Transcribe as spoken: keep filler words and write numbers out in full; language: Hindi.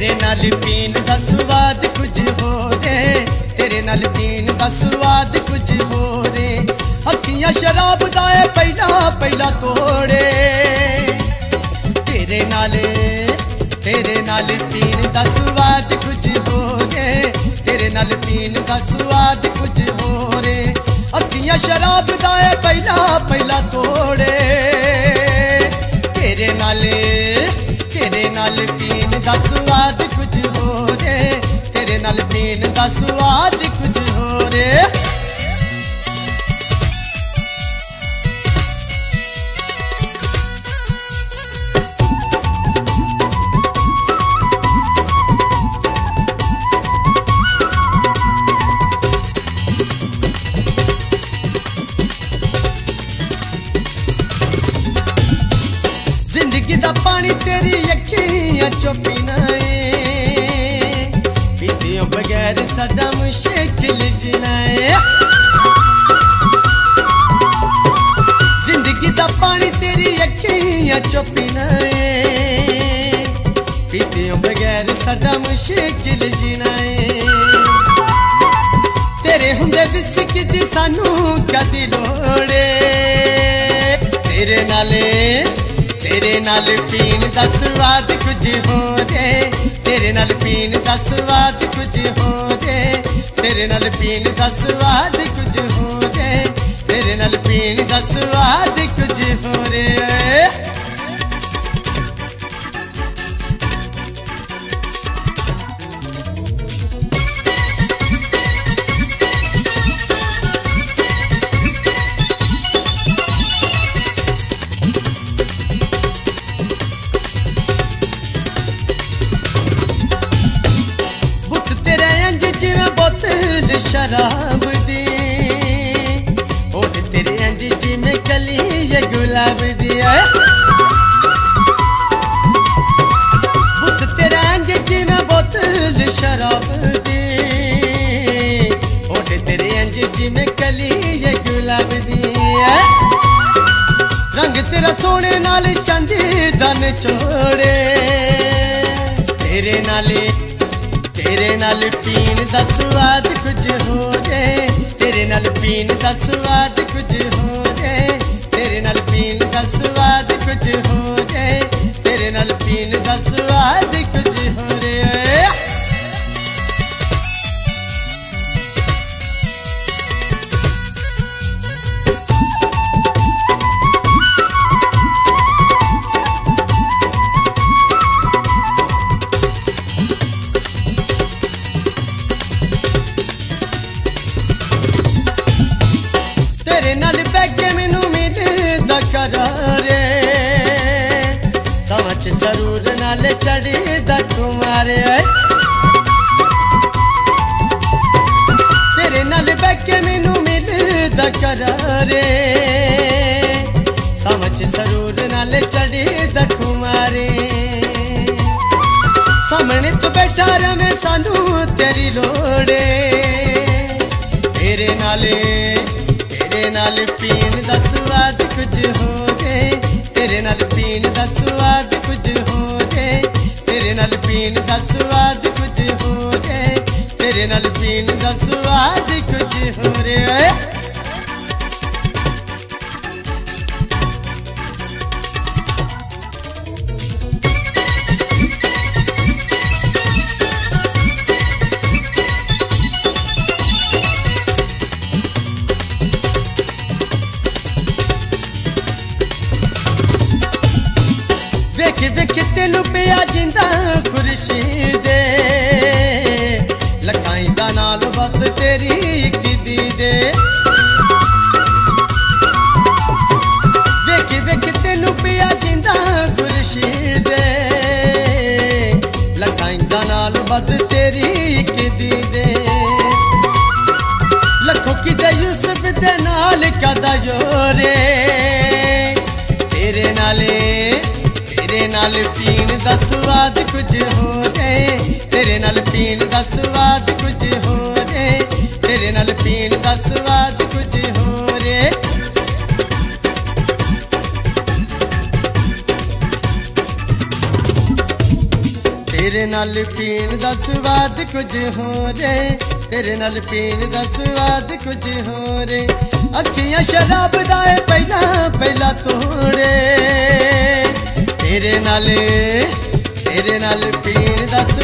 तेरे नाल पीन दा स्वाद कुछ होर है, तेरे नाल पीन दा स्वाद कुछ होर है। अखियां शराब दा है पहला पहला तोड़े, तेरे नाल तेरे नाल पीन दा स्वाद कुछ होर है, तेरे नाल पीन दा स्वाद कुछ होर है। अखियां शराब दा है पहला पहला तोड़े, तेरे नाल तेरे नाल पीन दा स्वाद कुछ होर है, तेरे नाल पीन दा स्वाद कुछ होर है। जिंदगी दा पानी तेरी अखियां चो पीना है, पीतियों बगैर साडा मुश्किल जीना है। जिंदगी दा पानी तेरी अखियां चो पीना है, पीतियों बगैर साडा मुश्किल जीना है। तेरे हुंदे विस्क दी सानू कदी लोड़े, तेरे नाले तेरे नाल पीन दा स्वाद कुछ होर है, तेरे नाल पीन दा स्वाद कुछ होर है, तेरे नाल पीन दा स्वाद कुछ होर है, तेरे नाल पीन दा स्वाद कुछ होर है। शराब दी होठ तेरे अंज जिमें कली ये गुलाब दिया, बुत तेरा अंज जिमें बोतल शराब दी, होठ तेरे अंज जिमें कली ये गुलाब दिया। रंग तेरा सोने नाल चांदी दन छोड़े, तेरे नाले तेरे नाल पीन दा स्वाद कुछ होर है, तेरे नाल पीन दा स्वाद कुछ होर है, तेरे नाल पीन दा स्वाद कुछ होर है, तेरे नाल पीन दा स्वाद कुछ होर है। तेरे नाल बैगे मैनू मिलदा करार, समझ सरूर नाल चढ़दा कुमार। तेरे नाल बैगे मैनू मिलदा करार, समझ सरूर नाल चढ़दा कुमार। सामने तू बैठा रवे सानू तेरी लोड़े, तेरे नाले तेरे नाल पीन दा स्वाद कुछ होर है, तेरे नाल पीन दा स्वाद कुछ होर है, तेरे नाल पीन दा स्वाद कुछ होर है, तेरे नाल पीन दा स्वाद कुछ होर है। वेख वेख तेनू पिया जिंदा खुर्शीदे, लखाई दा नाल वध तेरी इक दी दे। वेख वेख तेनू पिया जिंदा खुर्शीदे, लखाई दा नाल वध तेरी इक दी दे। लखो कि दे यूसुफ दे नाल कदा योरे, तेरे नाले तेरे नाल पीन दा स्वाद कुछ होर है, तेरे नाल पीन दा स्वाद कुछ होर है, तेरे नाल पीन दा स्वाद कुछ होर है। तेरे नाल पीण दा स्वाद कुछ होर तेरे नाल पीण दा स्वाद कुछ होर अखियां शराब दा है पहला पहला तोड़े तेरे नाल तेरे नाल पीण दा